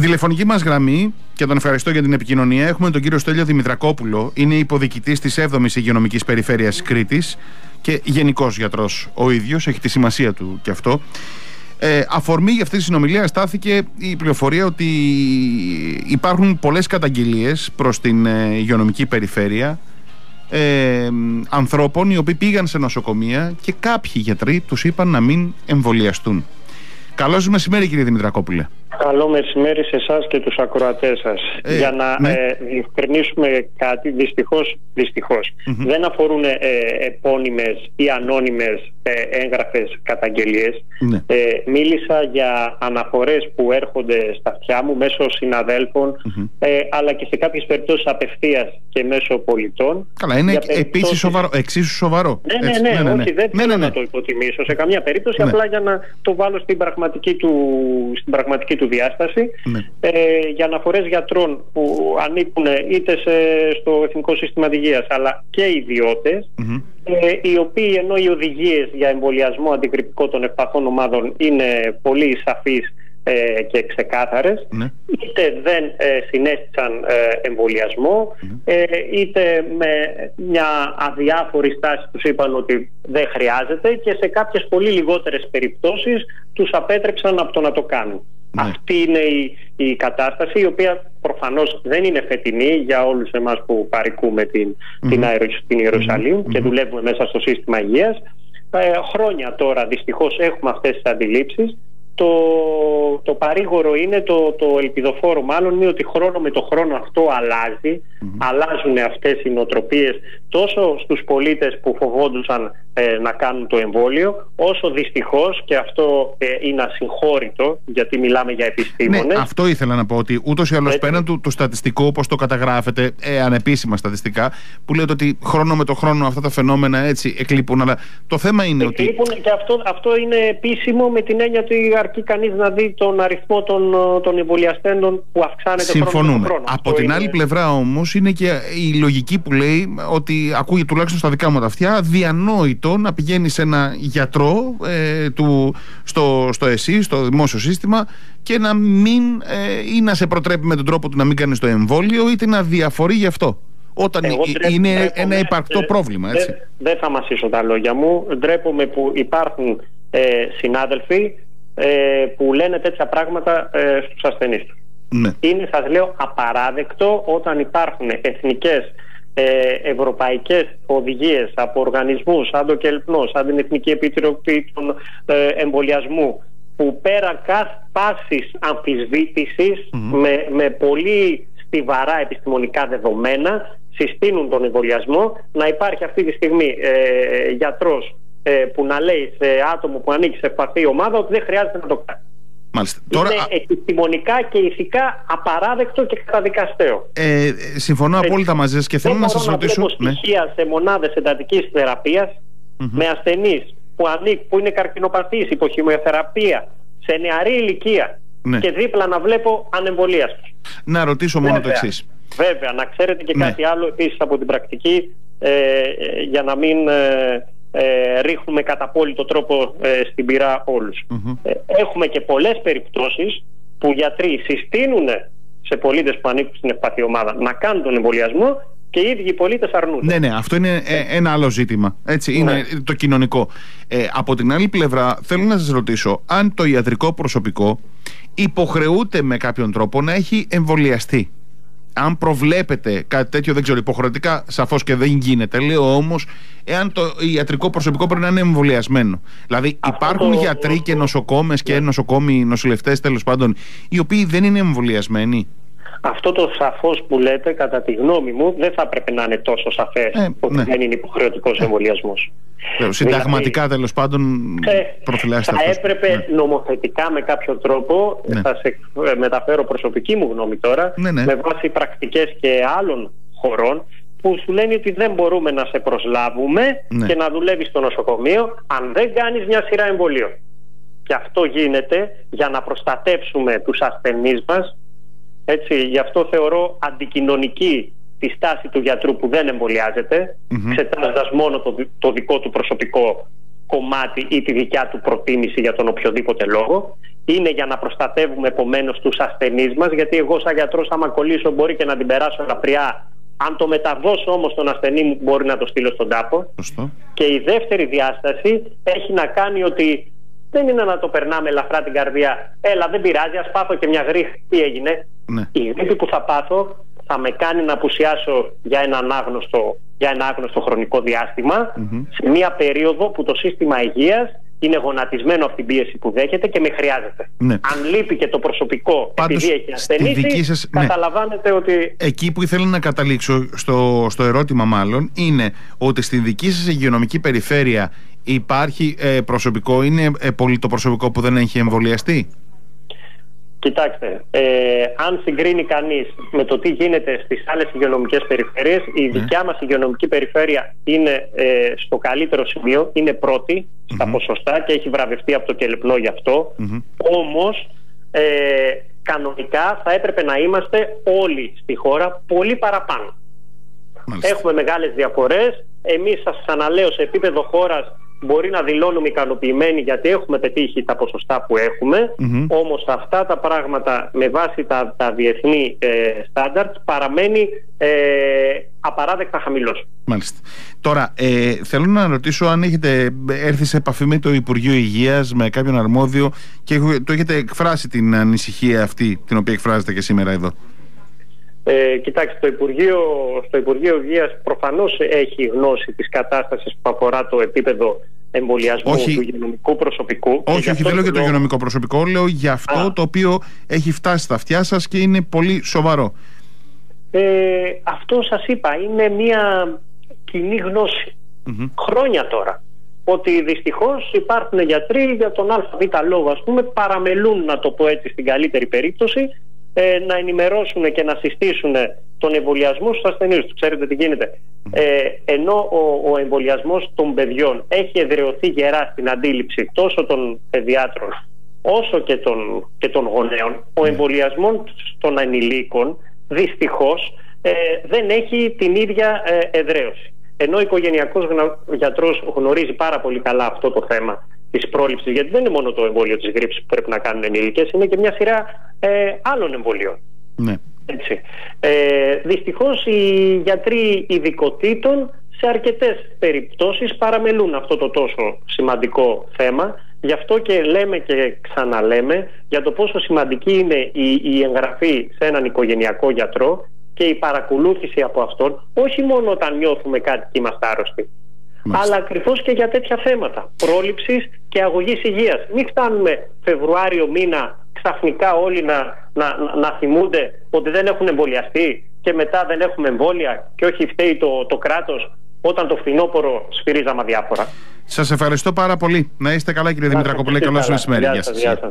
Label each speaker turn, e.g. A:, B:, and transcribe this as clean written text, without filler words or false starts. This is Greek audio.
A: Στην τηλεφωνική μας γραμμή, και τον ευχαριστώ για την επικοινωνία, έχουμε τον κύριο Στέλιο Δημητρακόπουλο. Είναι υποδιοικητής της 7ης Υγειονομικής Περιφέρειας Κρήτης και γενικός γιατρός ο ίδιος, έχει τη σημασία του και αυτό. Αφορμή για αυτή τη συνομιλία στάθηκε η πληροφορία ότι υπάρχουν πολλές καταγγελίες προς την υγειονομική περιφέρεια ανθρώπων οι οποίοι πήγαν σε νοσοκομεία και κάποιοι γιατροί τους είπαν να μην εμβολιαστούν. Καλώς μεσημέρι, κύριε Δημητρακόπουλε.
B: Καλό μεσημέρι σε εσάς και τους ακροατές σας. Για να διευκρινίσουμε κάτι, δυστυχώς δεν αφορούν επώνυμες ή ανώνυμες έγγραφες καταγγελίες. Μίλησα για αναφορές που έρχονται στα αυτιά μου μέσω συναδέλφων, αλλά και σε κάποιες περιπτώσεις απευθείας και μέσω πολιτών.
A: Καλά, είναι επίσης εξίσου σοβαρό.
B: Ναι, όχι, δεν θέλω να το υποτιμήσω σε καμία περίπτωση, απλά για να το βάλω στην πραγματική του διάσταση. Για αναφορές γιατρών που ανήκουν είτε στο Εθνικό Σύστημα Υγείας αλλά και ιδιώτες, οι οποίοι, ενώ οι οδηγίες για εμβολιασμό αντιγρυπικό των ευπαθών ομάδων είναι πολύ σαφείς και ξεκάθαρες, είτε δεν συνέστησαν εμβολιασμό, είτε με μια αδιάφορη στάση τους είπαν ότι δεν χρειάζεται, και σε κάποιες πολύ λιγότερες περιπτώσεις τους απέτρεψαν από το να το κάνουν. Αυτή είναι η κατάσταση, η οποία προφανώς δεν είναι φετινή για όλους εμάς που παρικούμε την Ιερουσαλήμ και δουλεύουμε μέσα στο σύστημα υγείας. Χρόνια τώρα δυστυχώς έχουμε αυτές τις αντιλήψεις. Το παρήγορο είναι, το ελπιδοφόρο μάλλον, είναι ότι χρόνο με το χρόνο αυτό αλλάζει. Αλλάζουν αυτές οι νοοτροπίες τόσο στους πολίτες που φοβόντουσαν να κάνουν το εμβόλιο, όσο δυστυχώς, και αυτό είναι ασυγχώρητο γιατί μιλάμε για επιστήμονες.
A: Ναι, αυτό ήθελα να πω, ότι ούτως ή άλλως πέραν του στατιστικού, όπως το καταγράφεται, ανεπίσημα στατιστικά, που λέτε ότι χρόνο με το χρόνο αυτά τα φαινόμενα έτσι εκλείπουν, αλλά το θέμα είναι ότι...
B: Και αυτό είναι επίσημο, με την έννοια ότι αρκεί κανείς να δει τον αριθμό των εμβολιαστέντων που αυξάνεται.
A: Συμφωνούμε.
B: χρόνο με χρόνο.
A: Από την άλλη πλευρά όμως είναι και η λογική που λέει ότι, ακούγεται τουλάχιστον στα δικά μου τα αυτιά, αδιανόητο να πηγαίνει σε ένα γιατρό στο ΕΣΥ, στο δημόσιο σύστημα, και να μην ή να σε προτρέπει με τον τρόπο του να μην κάνεις το εμβόλιο, είτε να διαφορεί γι' αυτό, όταν είναι ένα υπαρκτό πρόβλημα, έτσι.
B: Δεν θα μασίσω τα λόγια μου. Ντρέπομαι που υπάρχουν συνάδελφοι που λένε τέτοια πράγματα στους ασθενείς τους. Είναι, σας λέω, απαράδεκτο όταν υπάρχουν εθνικές, ευρωπαϊκές οδηγίες από οργανισμούς σαν το ΚΕΛΠΝΟ, σαν την Εθνική Επιτροπή των Εμβολιασμού, που πέρα πάσης αμφισβήτησης, με πολύ στιβαρά επιστημονικά δεδομένα, συστήνουν τον εμβολιασμό. Να υπάρχει αυτή τη στιγμή γιατρός που να λέει σε άτομο που ανήκει σε ευπαθή ομάδα ότι δεν χρειάζεται να το κάνει.
A: Μάλιστα.
B: Είναι επιστημονικά και ηθικά απαράδεκτο και καταδικαστέο.
A: Συμφωνώ απόλυτα μαζί σας, και θέλω να σας ρωτήσω.
B: Έχω στοιχεία σε μονάδες εντατικής θεραπείας με ασθενείς που είναι καρκινοπαθείς, υπό χημειοθεραπεία, σε νεαρή ηλικία, και δίπλα να βλέπω ανεμβολίαστος.
A: Να ρωτήσω μόνο το εξής.
B: Βέβαια, να ξέρετε και κάτι άλλο επίσης από την πρακτική, για να μην ρίχνουμε κατά απόλυτο τρόπο στην πυρά όλους. Έχουμε και πολλές περιπτώσεις που γιατροί συστήνουν σε πολίτες που ανήκουν στην ευπαθή ομάδα να κάνουν τον εμβολιασμό, και οι ίδιοι οι πολίτες αρνούνται.
A: Ναι, αυτό είναι ένα άλλο ζήτημα. Έτσι, είναι το κοινωνικό. Από την άλλη πλευρά, θέλω να σας ρωτήσω αν το ιατρικό προσωπικό υποχρεούται με κάποιον τρόπο να έχει εμβολιαστεί. Αν προβλέπετε κάτι τέτοιο, δεν ξέρω, υποχρεωτικά σαφώς και δεν γίνεται. Λέω όμως, εάν το ιατρικό προσωπικό πρέπει να είναι εμβολιασμένο. Δηλαδή, υπάρχουν γιατροί και νοσοκόμες και νοσοκόμοι, νοσηλευτές τέλος πάντων, οι οποίοι δεν είναι εμβολιασμένοι.
B: Αυτό το σαφώς που λέτε, κατά τη γνώμη μου, δεν θα έπρεπε να είναι τόσο σαφές ότι δεν είναι υποχρεωτικός εμβολιασμός.
A: Συνταγματικά, δηλαδή, τέλος πάντων, προφυλάσσεται
B: θα έπρεπε νομοθετικά με κάποιο τρόπο, θα σε μεταφέρω προσωπική μου γνώμη τώρα, με βάση πρακτικές και άλλων χωρών, που σου λένε ότι δεν μπορούμε να σε προσλάβουμε και να δουλεύεις στο νοσοκομείο αν δεν κάνεις μια σειρά εμβολίων. Και αυτό γίνεται για να προστατεύσουμε τους ασθενείς μας. Έτσι, γι' αυτό θεωρώ αντικοινωνική τη στάση του γιατρού που δεν εμβολιάζεται, εξετάζοντας μόνο το δικό του προσωπικό κομμάτι ή τη δικιά του προτίμηση για τον οποιοδήποτε λόγο. Είναι για να προστατεύουμε επομένως τους ασθενείς μας, γιατί εγώ σαν γιατρός άμα κολλήσω μπορεί και να την περάσω ελαφριά. Αν το μεταδώσω όμως τον ασθενή μου μπορεί να το στείλω στον τάπο. Και η δεύτερη διάσταση έχει να κάνει ότι δεν είναι να το περνάμε ελαφρά την καρδία. Έλα, δεν πειράζει, ας πάθω και μια γρήπη. Τι έγινε? Η γρήπη που θα πάθω θα με κάνει να απουσιάσω για ένα άγνωστο χρονικό διάστημα, σε μια περίοδο που το σύστημα υγείας είναι γονατισμένο από την πίεση που δέχεται και με χρειάζεται. Αν λείπει και το προσωπικό επειδή έχει ασθενήσει, καταλαβαίνετε ότι...
A: Εκεί που ήθελα να καταλήξω στο ερώτημα μάλλον είναι ότι στην δική σας υγειονομική περιφέρεια υπάρχει προσωπικό, είναι πολύ το προσωπικό που δεν έχει εμβολιαστεί?
B: Κοιτάξτε, αν συγκρίνει κανείς με το τι γίνεται στις άλλες υγειονομικές περιφέρειες, η δικιά μας υγειονομική περιφέρεια είναι στο καλύτερο σημείο, είναι πρώτη στα ποσοστά και έχει βραβευτεί από το Κελπνό γι' αυτό. Όμως, κανονικά θα έπρεπε να είμαστε όλοι στη χώρα πολύ παραπάνω. Έχουμε μεγάλες διαφορές. Εμείς, σας ξαναλέω, σε επίπεδο χώρας μπορεί να δηλώνουμε ικανοποιημένοι γιατί έχουμε πετύχει τα ποσοστά που έχουμε, όμως αυτά τα πράγματα με βάση τα διεθνή στάνταρτ παραμένει απαράδεκτα χαμηλός.
A: Μάλιστα. Τώρα, θέλω να ρωτήσω αν έχετε έρθει σε επαφή με το Υπουργείο Υγείας, με κάποιον αρμόδιο και το έχετε εκφράσει την ανησυχία αυτή την οποία εκφράζετε και σήμερα εδώ.
B: Κοιτάξτε, στο Υπουργείο Υγείας προφανώς έχει γνώση της κατάστασης που αφορά το επίπεδο εμβολιασμού του υγειονομικού προσωπικού.
A: Όχι, δεν λέω για το υγειονομικό προσωπικό, λέω για αυτό το οποίο έχει φτάσει στα αυτιά σας και είναι πολύ σοβαρό.
B: Αυτό σας είπα, είναι μια κοινή γνώση χρόνια τώρα. Ότι δυστυχώς υπάρχουν γιατροί για τον ΑΒ λόγο, ας πούμε, παραμελούν, να το πω έτσι στην καλύτερη περίπτωση, να ενημερώσουν και να συστήσουν τον εμβολιασμό στους ασθενείς τους. Ξέρετε τι γίνεται? Ενώ ο εμβολιασμός των παιδιών έχει εδραιωθεί γερά στην αντίληψη τόσο των παιδιάτρων όσο και των γονέων, ο εμβολιασμός των ανηλίκων δυστυχώς δεν έχει την ίδια εδραίωση. Ενώ ο οικογενειακός γιατρός γνωρίζει πάρα πολύ καλά αυτό το θέμα της πρόληψης, γιατί δεν είναι μόνο το εμβόλιο της γρίπης που πρέπει να κάνουν ενήλικες, είναι και μια σειρά άλλων εμβολίων. Έτσι. Δυστυχώς οι γιατροί ειδικοτήτων σε αρκετές περιπτώσεις παραμελούν αυτό το τόσο σημαντικό θέμα. Γι' αυτό και λέμε και ξαναλέμε για το πόσο σημαντική είναι η εγγραφή σε έναν οικογενειακό γιατρό και η παρακολούθηση από αυτόν, όχι μόνο όταν νιώθουμε κάτι και είμαστε άρρωστοι, αλλά ακριβώς και για τέτοια θέματα πρόληψης και αγωγής υγείας. Μην φτάνουμε Φεβρουάριο μήνα ξαφνικά όλοι να θυμούνται ότι δεν έχουν εμβολιαστεί και μετά δεν έχουμε εμβόλια και όχι φταίει το κράτος, όταν το φθινόπωρο σφυρίζαμε διάφορα.
A: Σας ευχαριστώ πάρα πολύ. Να είστε καλά, κύριε Δημητρακοπούλε. Καλώς μεσημέρι. Γεια σας.